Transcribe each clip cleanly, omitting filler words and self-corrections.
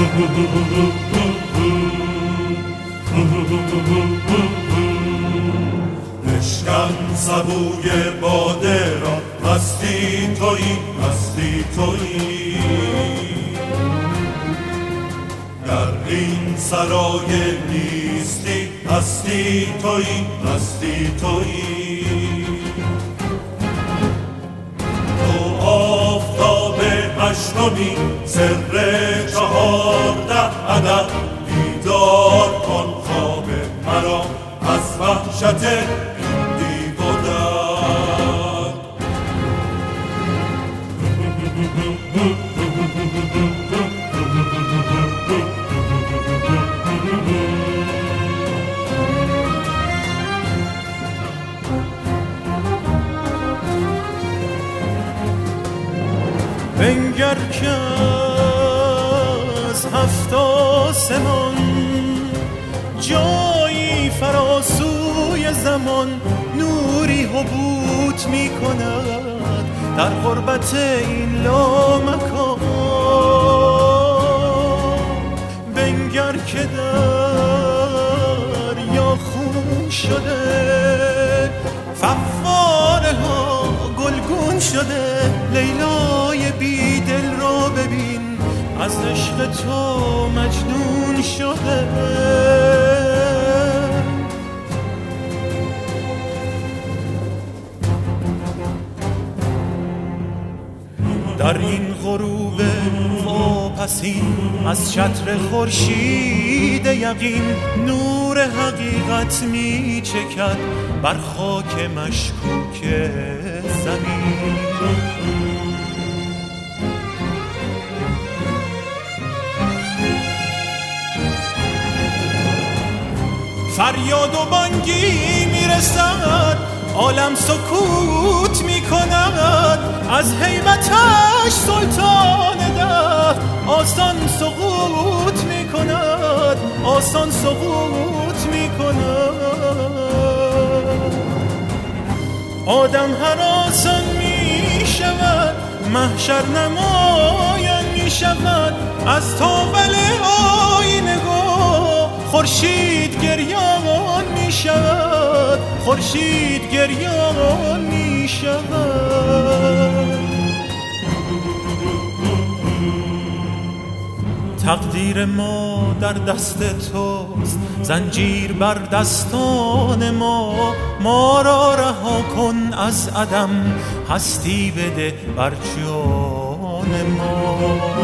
بشکن سبوی باده را، مستی تویی، مستی تویی. در این سرای نیستی، هستی تویی، هستی تویی. تو آفتاب هشتمی، سر 14 عدد. بیدار کن خواب مرا از وحشت این دیو و درد. بنگر که از 7 آسمان جایی فراسوی زمان نوری حبوط می کند در غربت این لامکان. بنگر که دریا خون شده، فواره ها گلگون شده. لیلای بی دل را ببین، از عشق تو مجنون شده. در این غروب واپسین از چتر خورشید یقین نور حقیقت می چکد بر خاک مشکوک زمین. فریاد و بانگی میرسد، عالم سکوت میکند. از هیبتش سلطان ده آسان سقوط میکند، آسان سقوط میکند. آدم هراسان میشود، محشر نمایان میشود. از تاول آینه خورشید گریان می شود، خورشید گریان می شود. تقدیر ما در دست توست، زنجیر بر دستان ما را رها کن از عدم، هستی بده بر جان ما.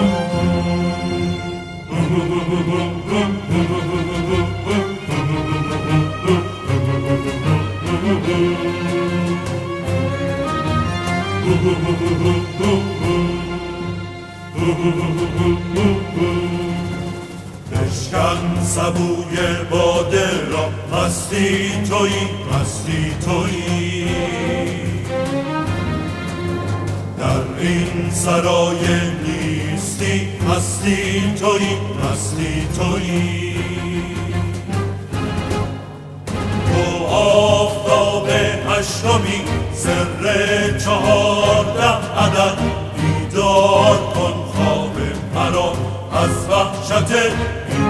بشکن سبوی باده را، مستی تویی، مستی تویی. در این سرای نیستی، هستی تویی، هستی تویی. تو آفتاب هشتمی، سر 14 عدد. بیدار کن خواب مرا از وحشت این